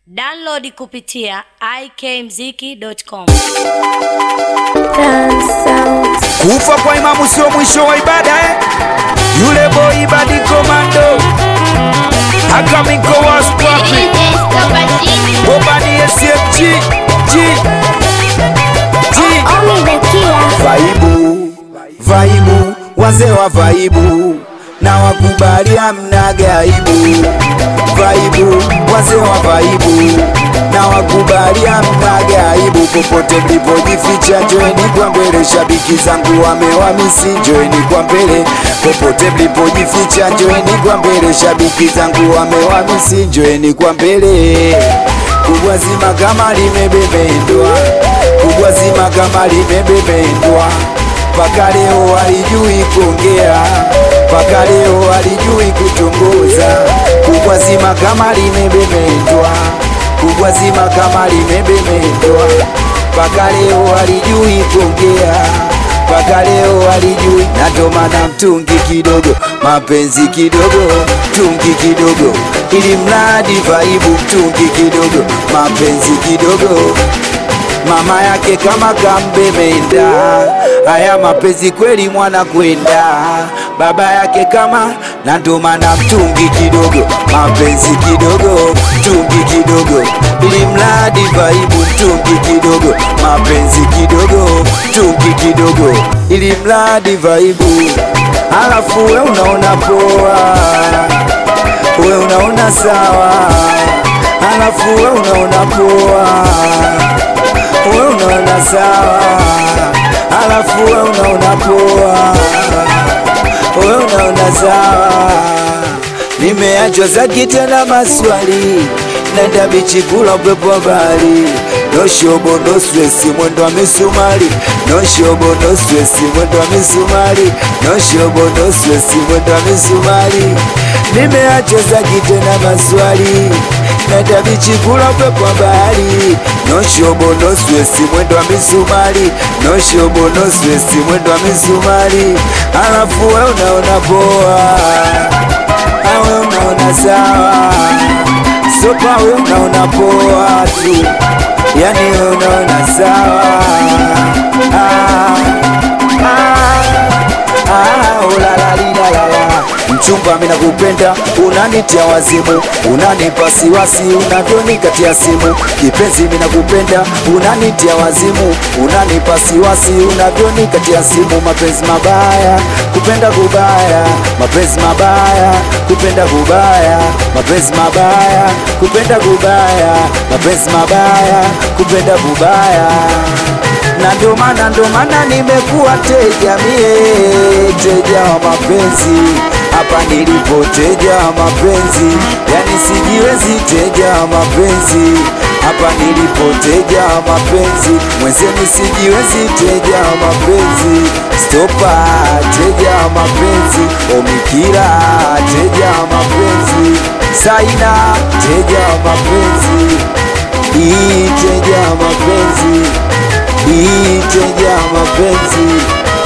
Download kupitia ikmziki.com. Kufa kwa imamu sio mwisho wa ibada Yule boy Ibadi Komando Akamiko wa Scrappy Bobani SFG Vaibu wazee wa vaibu na wakubali amna gaibu. Vaibu wazee wa vaibu na wakubali amna gaibu. Popote mlipojificha joeni kwa mbele, shabiki zangu wamewamisi joeni kwa mbele. Popote mlipojificha joeni kwa mbele, shabiki zangu wamewamisi joeni kwa mbele. Kubwa zima kama limebebendwa, kubwa zima kama limebebendwa. Paka leo walijui kuongea, paka leo walijui kutongoza. Kubwa zima kama limebebendwa, kubwa zima kama limebebendwa. Paka leo walijui kuongea, paka leo walijui. Na ndo maana mtungi kidogo, mapenzi kidogo, mtungi kidogo, ili mradi vaibu. Mtungi kidogo, mapenzi kidogo, mama yake kama kambemenda. Haya mapenzi kweli mwana kwenda, baba yake kama. Na ndo maana mtungi kidogo, mapenzi kidogo, mtungi kidogo, ili mradi vaibu. Mtungi kidogo, mapenzi kidogo, mtungi kidogo, ili mradi vaibu. Alafu we unaona poa, we unaona sawa. Alafu we unaona poa, we unaona sawa. Alafu we unaona poa, we unaona sawa. Nimeachwa zaki tena maswali, nenda bichi kula upepo wa bahari. No shobo no stress, mwendo wa misumari. No shobo no stress, mwendo wa misumari. No shobo no stress, mwendo wa misumari. Nimeachwa zaki tena maswali, nenda bichi kula upepo wa bahari. No shobo no stress, mwendo wa misumari. No shobo no stress, mwendo wa misumari. Alafu we unaona poa, we unaona sawa. Sopa we unaona poa tu, yani we unaona sawa. Mchumba mina kupenda, unanitia wazimu, unanipa siwasi, unavyonikatia simu. Kipenzi mina kupenda, unanitia wazimu, unanipa siwasi, unavyonikatia simu. Mapenzi mabaya, kupenda kubaya, mapenzi mabaya, kupenda kubaya, mapenzi mabaya, kupenda kubaya, mapenzi mabaya, kupenda kubaya. Na ndo maana nimekuwa teja mie, teja wa mapenzi. Hapa nilipo teja wa mapenzi, yani sijiwezi teja wa mapenzi. Hapa nilipo teja wa mapenzi, mwenzeni sijiwezi teja wa mapenzi. Stopa teja wa mapenzi, Omikira teja wa mapenzi, Saina teja wa mapenzi, teja wa mapenzi, teja wa mapenzi.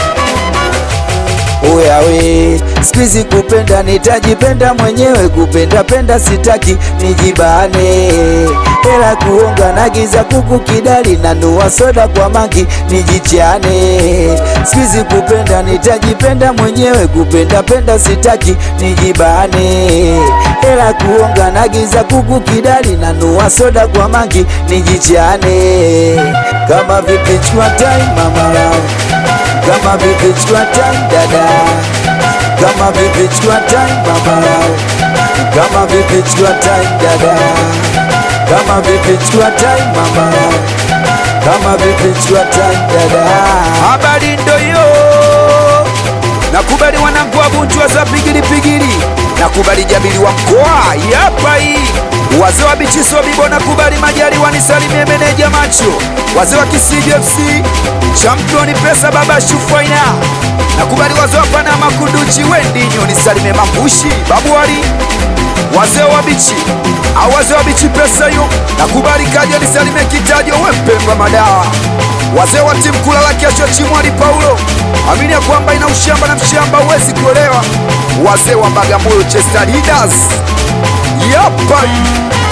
Oya we, sikuizi kupenda nitajipenda mwenyewe. Kupenda penda sitaki nijibane, hela kuonga na giza kuku kidali, na nua soda kwa mangi nijichane. Sikuizi kupenda nitajipenda mwenyewe. Kupenda penda sitaki nijibane, hela kuonga na giza kuku kidali, na nua soda kwa mangi nijichane. Kama vipi chukua time mama lao, kama vipi chukua time dada, kama vipi chukua time mama lao, kama vipi chukua time dada, kama vipi chukua time mama lao, kama vipi chukua time dada. Habari ndo yo, nakubali wanangu wa Bunju za pigili pigili, nakubali Jabili wa mkoa yapa hii. Wazee wa Bichiso Bibo nakubali Majari wanisalimie meneja macho. Wazee wa Kisiji FC championi pesa baba Shufaina, nakubali wazee wa Panama Kunduchi Wendinyo nisalimie Mambushi Babuari. Wazee wa Bichi au wazee wa Bichi pesa yo nakubali Kaja nisalimie Kitajo Wempemba Madawa. Wazee wa timu kulala kiacho Chimwali Paulo, amini ya kwamba ina ushamba na mshamba huwezi kuolewa. Wazee wa Bagamoyo Chester Leaders yapa.